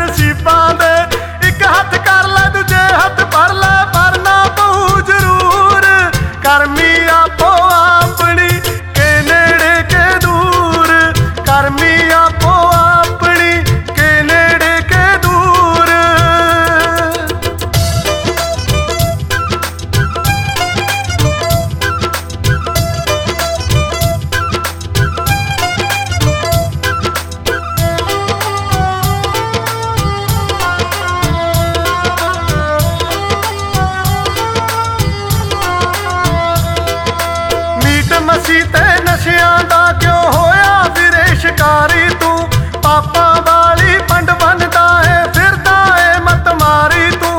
नसीबां दे। एक हथ कर ले दूजे हथ भर ले, भरना पऊ जरूर। करमी आपो अपनी के नेड़े के दूर, करमी आपो अपनी के नेड़े के दूर। मसीह ते नशियां दा क्यों होया फिरे शिकारी तू। पापा वाली पंड बनदा है फिरदा है मत मारी तू।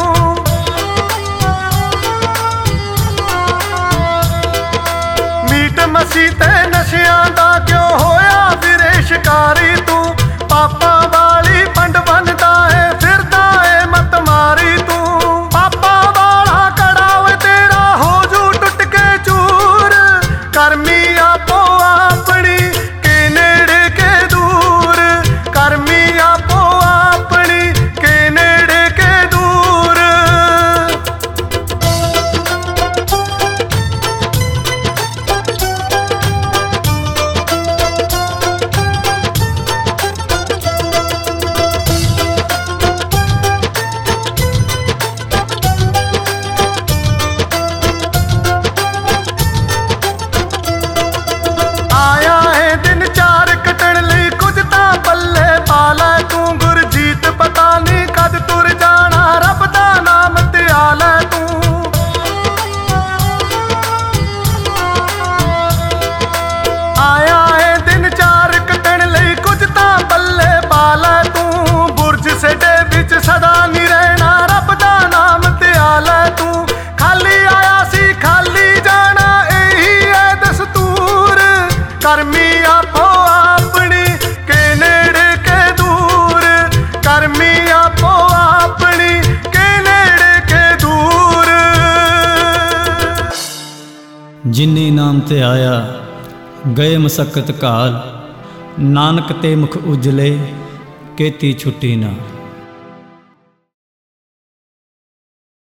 मीट मसीह ते नशियां दा क्यों होया फिरे शिकारी तू। पापा वाली पंड बनदा है फिरदा है मत मारी तू। पापा वाला कड़ाव तेरा हो जू टुट के चूर। करमी आपो अपनी के नेड़े के दूर, करमी आपो अपनी के नेड़े के दूर। आया है दिन चार कटण लई कुछ तां पल्ले पा लै तू। गुरजीत पता नहीं कद तुर जाना रब दा नाम ध्या लै तू। आया है दिन चार कटण लई कुछ तां पल्ले पा लै तू। बुरज सेडे विच सदा नहीं रहना रब दा नाम ध्या लै तू। खाली आया सी खाली जाना यही है दस्तूर। करमी आपो अपनी के नेड़े के दूर, करमी आपो अपनी के नेड़े के दूर। जिन्नी नाम ते आया गए मसक्कत काल। नानक ते मुख उजले केती छुट्टी ना।